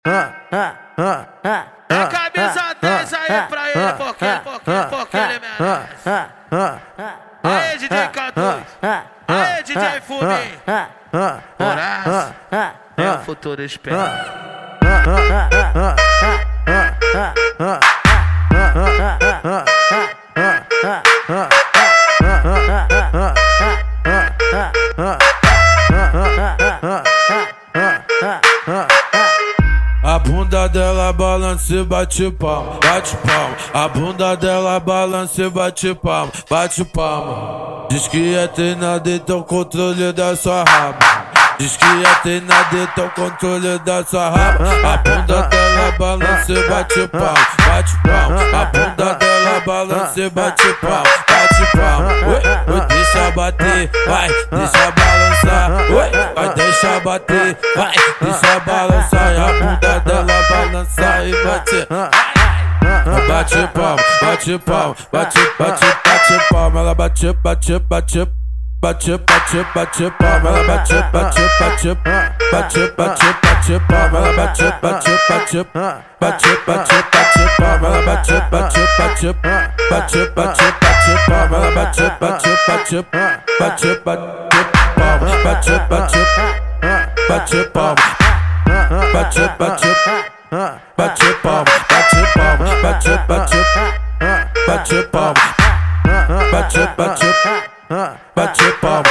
É camisa 10 aí pra ele, porque ele merece. Aê, DJ K2, aê, DJ Fumi, Horácio, é o futuro espera. A bunda dela balança e bate palma, bate palma. A bunda dela balança e bate palma, bate palma. Diz que é treinada, então o controle da sua raba. Diz que é treinada, então o controle da sua raba. A bunda dela balança e bate palma, bate palma. A bunda dela balança e bate palma, bate palma. Oi, deixa bater, vai, deixa balançar. Oi, vai, deixa bater, vai, deixa balançar. E a bunda dela balança e bate. Bate palma, bate palma, bate palma. Ela bate palma, ela bate palma, ela bate palma, ela bate palma, ela bate palma, bate palma, bate palma, bate palma,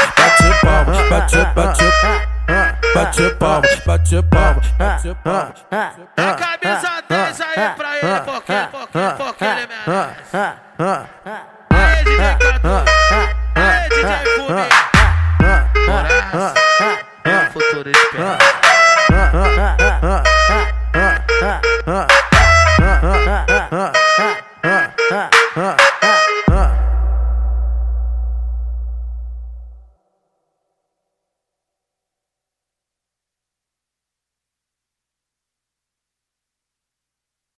bate palma. É camisa 10 aí pra ele, porque ele merece. Aê, DJ K2, aê, DJ Fumi, Horácio, é o futuro espera.